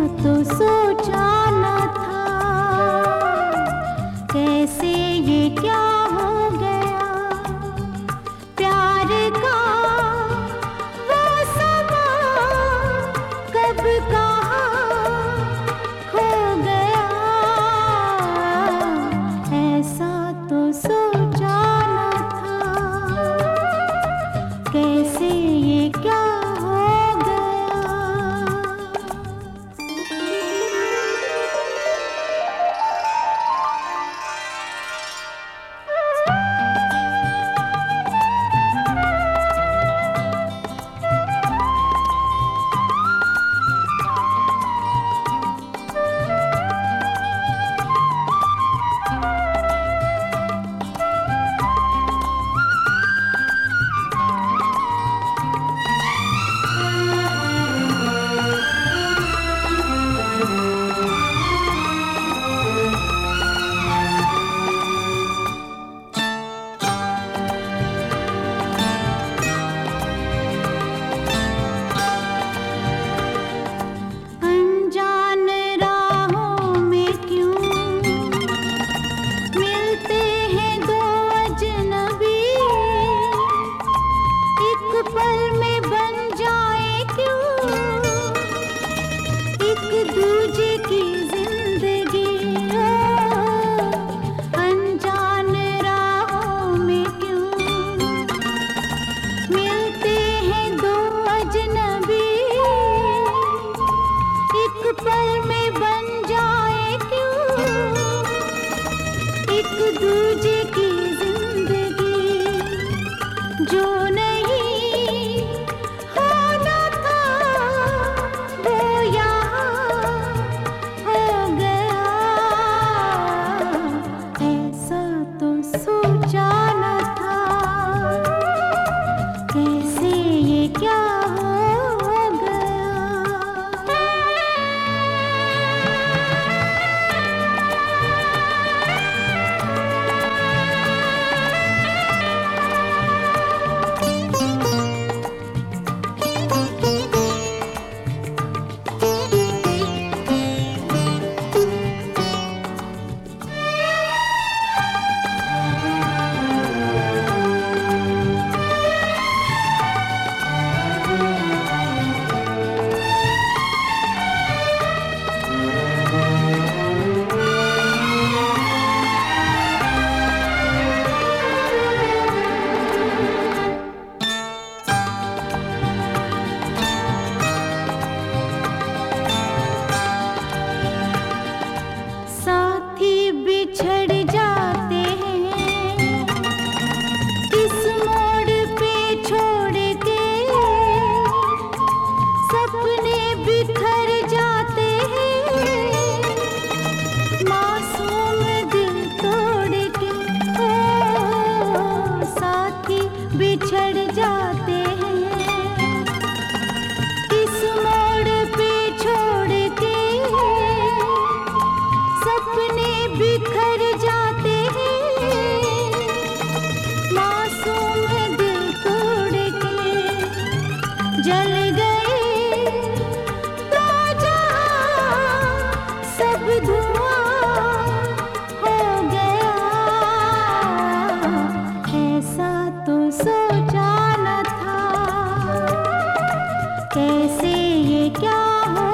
तो सोचा न था, कैसे ये क्या हो गया। प्यार का वो समा कब कहाँ खो गया। ऐसा तो सोचा न था, कैसे ये क्या हो गया। जो नहीं होना था वो यहाँ हो गया। ऐसा तो सोचा न था, कैसे ये क्या हो गया। बिछड़ जाते हैं किस मोड़ पे छोड़ के, सपने बिखर जाते हैं मासूम दिल तोड़ के। ओ साथी बिछड़ जाते हैं किस मोड़ पे छोड़ के, सपने बिखर जाते हैं मासूम दिल तोड़ के। जल गए तो जहां सब धुआं हो गया। ऐसा तो सोचा न था, कैसे ये क्या हो